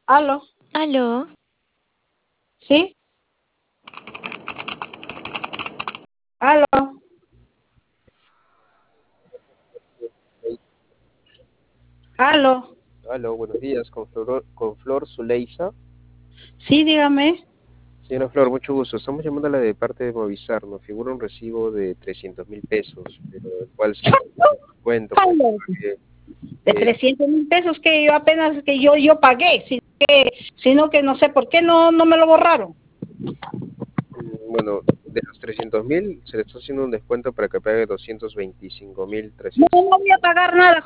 Aló, Aló, ¿sí? Aló, aló. Aló, buenos días, con Flor Zuleisa. Sí, dígame. Señora Flor, mucho gusto. Estamos llamándola de parte de Movistar. Nos figura un recibo de 300.000 pesos, pero el cual se cuento para que Aló. pague. De 300.000 pesos que yo apenas que yo pagué, sino que no sé por qué no me lo borraron. Bueno, de los 300.000 se le está haciendo un descuento para que pague No, 225.300. no voy a pagar nada.